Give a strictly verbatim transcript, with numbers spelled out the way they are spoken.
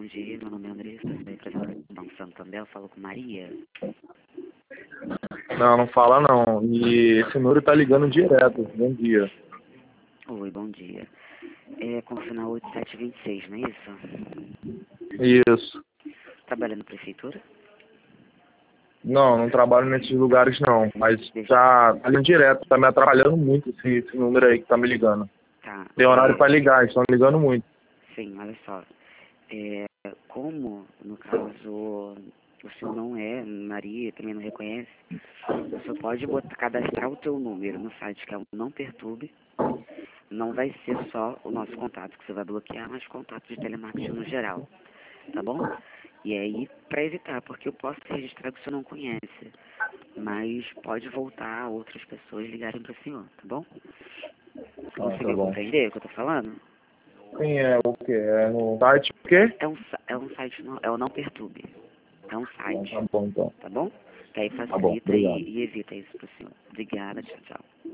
dia, meu nome é Andressa, sou representante do Banco Santander, eu falo com Maria. Não, não fala não. E esse número tá ligando direto. Bom dia. Oi, bom dia. É com o final oito sete dois seis, não é isso? Isso. Trabalha na prefeitura? Não, não trabalho nesses lugares não. Mas Deixa- tá, tá ligando direto. Tá me atrapalhando muito esse, esse número aí que tá me ligando. Tá. Tem horário é, pra ligar, estão ligando muito. Sim, olha só. É, como, no caso, o senhor não é Maria, também não reconhece, o senhor pode botar, cadastrar o teu número no site que é o Não Perturbe. Não vai ser só o nosso contato que você vai bloquear, mas contato de telemarketing no geral, tá bom? E aí, para evitar, porque eu posso registrar que o senhor não conhece, mas pode voltar outras pessoas ligarem para o senhor, tá bom? Ah, tá Conseguiu bom. compreender o que eu tô falando? Quem é o quê? É no site o quê? É um, sa- é um site, não, é o Não Perturbe. É um Então, site, tá bom então. tá bom? Que aí Tá bom, facilita obrigado. e, e evita isso pro senhor. Obrigada, tchau, tchau.